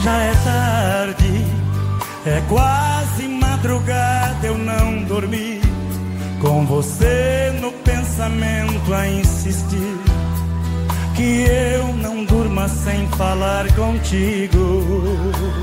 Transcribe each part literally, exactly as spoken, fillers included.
Já é tarde, é quase madrugada, eu não dormi, com você no pensamento a insistir, que eu não durma sem falar contigo.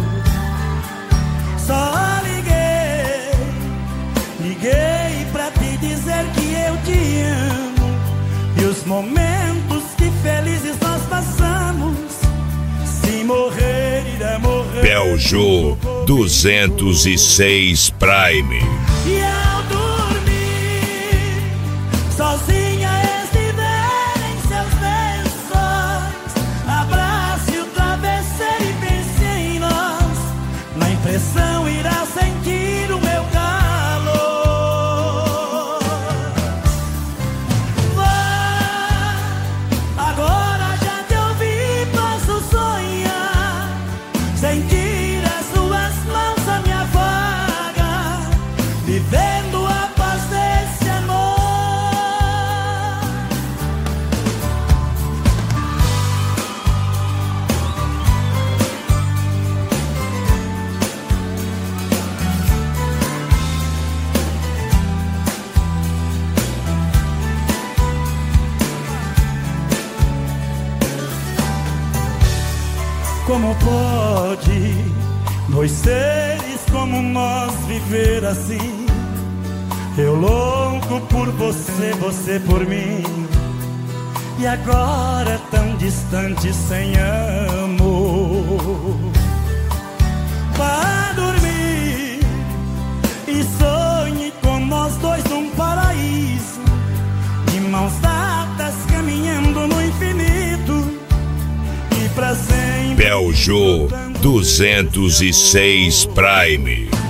Só liguei, liguei pra te dizer que eu te amo, e os momentos que felizes nós passamos, se morrer irá morrer. Peugeot duzentos e seis Prime. E ao dormir, sozinha estiver em seus lençóis, abrace o travesseiro e pense em nós, na impressão irá sentir o meu calor. Vá, agora já te ouvi, posso sonhar, sentir as suas mãos a minha vaga, vivendo a paz desse amor. Como pode dois seres como nós viver assim? Eu louco por você, você por mim, e agora tão distante sem amor. Vá dormir e sonhe com nós dois num paraíso, de mãos dadas caminhando no infinito, e pra sempre Peugeot duzentos e seis Prime.